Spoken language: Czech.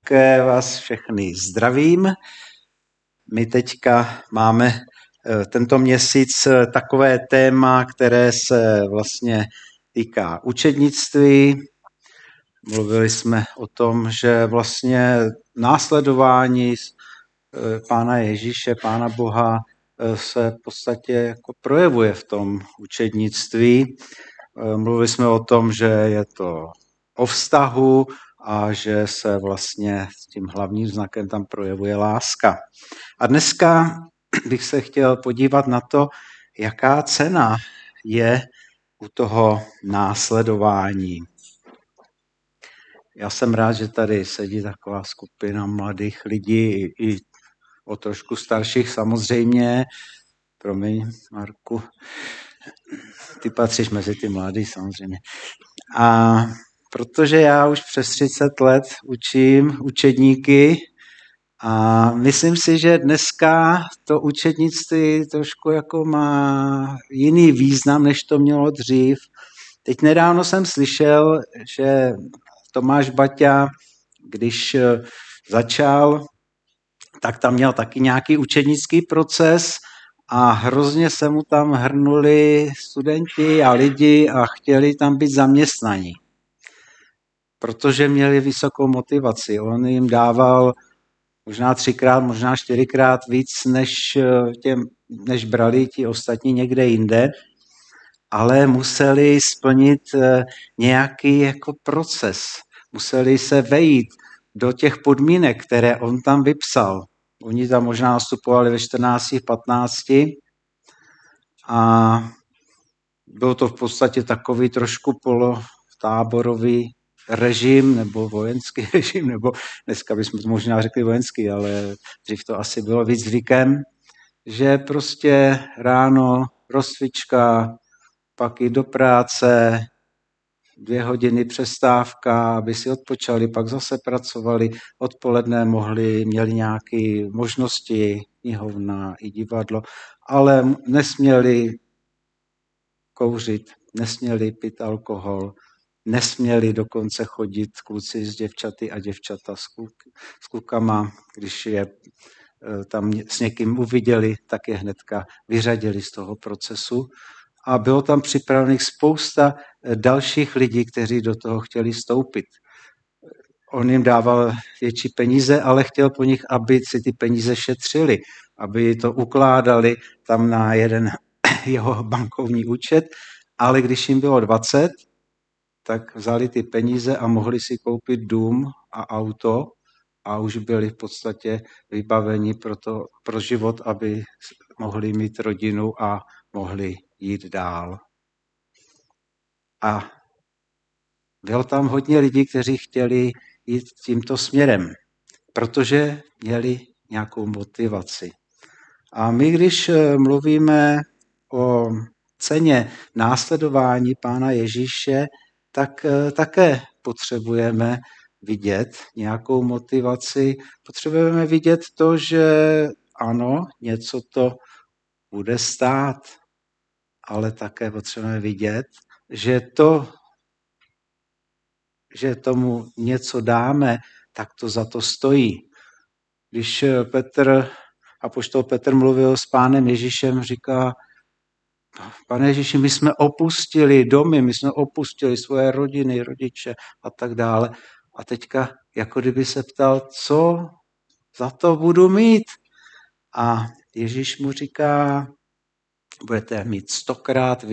Také vás všechny zdravím. My teďka máme tento měsíc takové téma, které se vlastně týká učednictví. Mluvili jsme o tom, že vlastně následování Pána Ježíše, Pána Boha se v podstatě jako projevuje v tom učednictví. Mluvili jsme o tom, že je to o vztahu a že se vlastně s tím hlavním znakem tam projevuje láska. A dneska bych se chtěl podívat na to, jaká cena je u toho následování. Já jsem rád, že tady sedí taková skupina mladých lidí i o trošku starších samozřejmě. Promiň, Marku, ty patříš mezi ty mladý samozřejmě. A protože já už přes 30 let učím učedníky a myslím si, že dneska to učednictví trošku jako má jiný význam, než to mělo dřív. Teď nedávno jsem slyšel, že Tomáš Baťa, když začal, tak tam měl taky nějaký učednický proces a hrozně se mu tam hrnuli studenti a lidi a chtěli tam být zaměstnaní. Protože měli vysokou motivaci. On jim dával možná 3x, možná 4x víc, než brali ti ostatní někde jinde, ale museli splnit nějaký jako proces. Museli se vejít do těch podmínek, které on tam vypsal. Oni tam možná nastupovali ve 14, 15 a byl to v podstatě takový trošku polotáborový režim nebo vojenský režim, nebo dneska bychom to možná řekli vojenský, ale dřív to asi bylo víc zvykem, že prostě ráno rozcvička, pak jít do práce, 2 hodiny přestávka, aby si odpočali, pak zase pracovali, odpoledne měli nějaké možnosti, knihovna i divadlo, ale nesměli kouřit, nesměli pít alkohol, nesměli dokonce chodit kluci s děvčaty a děvčata s klukama, když je tam s někým uviděli, tak je hnedka vyřadili z toho procesu. A bylo tam připravených spousta dalších lidí, kteří do toho chtěli vstoupit. On jim dával větší peníze, ale chtěl po nich, aby si ty peníze šetřili, aby to ukládali tam na jeden jeho bankovní účet, ale když jim bylo 20, tak vzali ty peníze a mohli si koupit dům a auto a už byli v podstatě vybaveni pro život, aby mohli mít rodinu a mohli jít dál. A bylo tam hodně lidí, kteří chtěli jít tímto směrem, protože měli nějakou motivaci. A my, když mluvíme o ceně následování Pána Ježíše, tak také potřebujeme vidět nějakou motivaci. Potřebujeme vidět to, že ano, něco to bude stát, ale také potřebujeme vidět, že tomu něco dáme, tak to za to stojí. Když apoštol Petr mluvil s Pánem Ježíšem, říká: Pane Ježíši, my jsme opustili domy, my jsme opustili svoje rodiny, rodiče a tak dále. A teďka jako kdyby se ptal, co za to budu mít? A Ježíš mu říká: budete mít 100krát